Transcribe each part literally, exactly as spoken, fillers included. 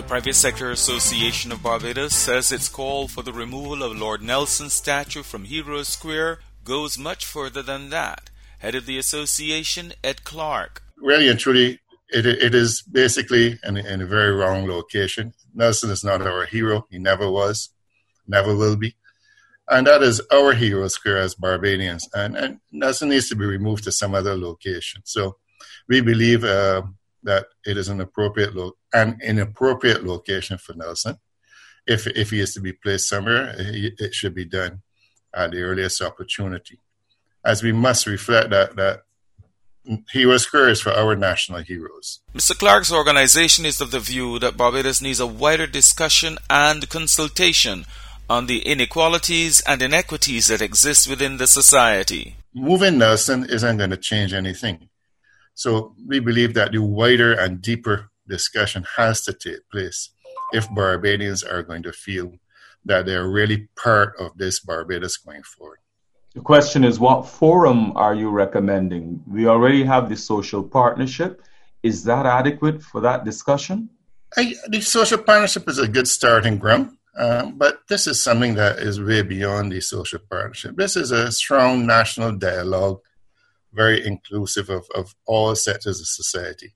Private Sector Association of Barbados says its call for the removal of Lord Nelson's statue from Heroes Square goes much further than that. Head of the association, Ed Clark. Really and truly, it, it is basically in, in a very wrong location. Nelson is not our hero. He never was, never will be. And that is our Heroes Square as Barbadians. And, and Nelson needs to be removed to some other location. So we believe uh, that it is an appropriate lo- an inappropriate location for Nelson. If if he is to be placed somewhere, it should be done at the earliest opportunity. As we must reflect that that Heroes Square is for our national heroes. Mister Clark's organization is of the view that Barbados needs a wider discussion and consultation on the inequalities and inequities that exist within the society. Moving Nelson isn't going to change anything. So we believe that the wider and deeper discussion has to take place if Barbadians are going to feel that they're really part of this Barbados going forward. The question is, what forum are you recommending? We already have the social partnership. Is that adequate for that discussion? I, the social partnership is a good starting ground, um, but this is something that is way beyond the social partnership. This is a strong national dialogue, very inclusive of, of all sectors of society.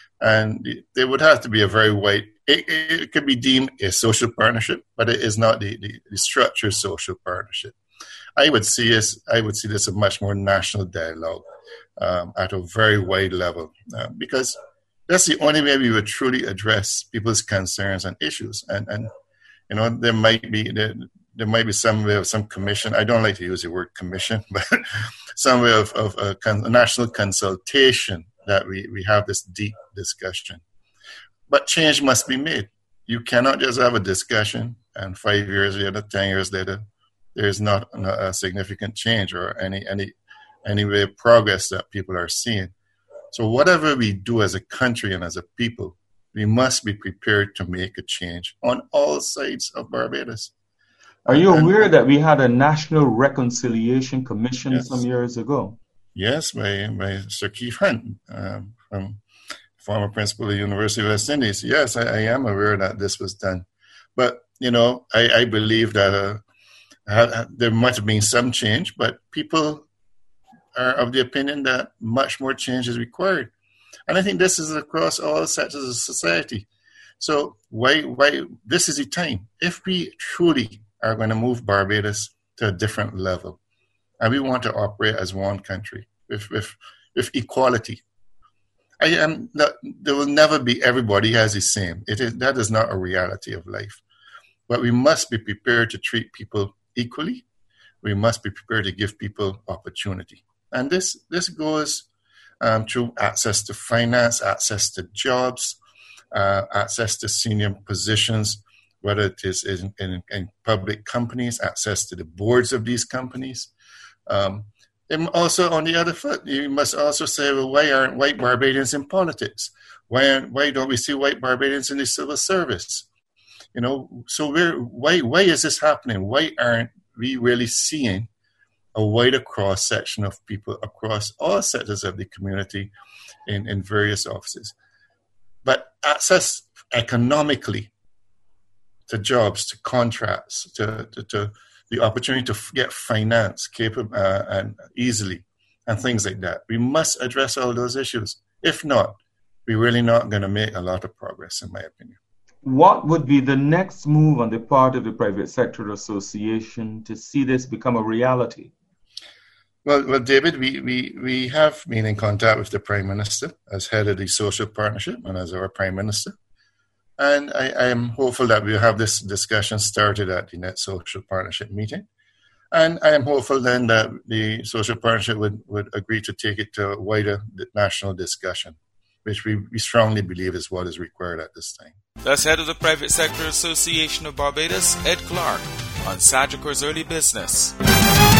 And there would have to be a very wide, it, it could be deemed a social partnership, but it is not the, the, the structured social partnership. I would see this, I would see this a much more national dialogue um, at a very wide level, uh, because that's the only way we would truly address people's concerns and issues. And, and you know, there might be there, there might be some way of some commission. I don't like to use the word commission, but some way of, of a, con- a national consultation that we, we have this deep discussion. But change must be made. You cannot just have a discussion and five years later, ten years later, there's not a significant change or any any any way of progress that people are seeing. So whatever we do as a country and as a people, we must be prepared to make a change on all sides of Barbados. Are you aware and, that we had a National Reconciliation Commission yes. some years ago? Yes, by, by Sir Keith Hunt, um, from former principal of the University of West Indies. Yes, I, I am aware that this was done. But, you know, I, I believe that uh, uh, there might have been some change, but people are of the opinion that much more change is required. And I think this is across all sectors of society. So why, why this is the time. If we truly are going to move Barbados to a different level, and we want to operate as one country with with, with equality, I am not, there will never be everybody has the same. It is that is not a reality of life. But we must be prepared to treat people equally. We must be prepared to give people opportunity. And this this goes um, through access to finance, access to jobs, uh, access to senior positions, whether it is in, in, in public companies, access to the boards of these companies. Um, and also, on the other foot, you must also say, well, why aren't white Barbadians in politics? Why aren't, why don't we see white Barbadians in the civil service? You know, so we're, why why is this happening? Why aren't we really seeing a wider cross section of people across all sectors of the community in, in various offices? But access economically to jobs, to contracts, to, to, to the opportunity to get finance capable uh, and easily, and things like that. We must address all those issues. If not, we're really not going to make a lot of progress, in my opinion. What would be the next move on the part of the Private Sector Association to see this become a reality? Well, well, David, we, we, we have been in contact with the Prime Minister as head of the Social Partnership and as our Prime Minister. And I, I am hopeful that we'll have this discussion started at the Net Social Partnership meeting. And I am hopeful then that the Social Partnership would, would agree to take it to a wider national discussion, which we, we strongly believe is what is required at this time. That's head of the Private Sector Association of Barbados, Ed Clark, on Sagicor's Early Business.